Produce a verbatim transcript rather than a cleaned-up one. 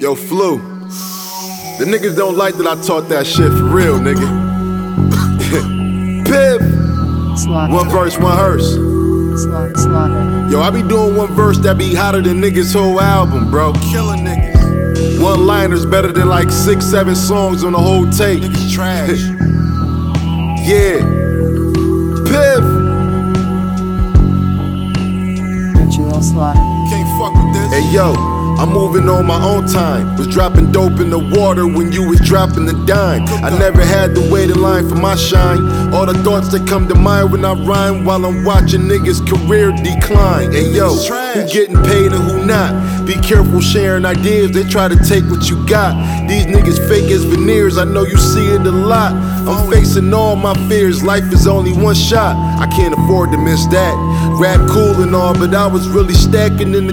Yo, Flu. The niggas don't like that I talk that shit for real, nigga. Pip. Slaughter. One verse, one hearse. Slaughter. Slaughter. Yo, I be doing one verse that be hotter than niggas' whole album, bro. Killing niggas. One liner's better than like six, seven songs on the whole tape. Niggas trash. Yeah. Piff. Ritual Slaughter. Can't fuck with this. Hey yo, I'm moving on my own time. Was dropping dope in the water when you was dropping the dime. I never had to wait in line for my shine. All the thoughts that come to mind when I rhyme while I'm watching niggas' career decline. Hey yo, who getting paid and who not? Be careful sharing ideas, they try to take what you got. These niggas fake as veneers, I know you see it a lot. I'm facing all my fears, life is only one shot. I can't afford to miss that. Rap cool and all, but I was really stacking in the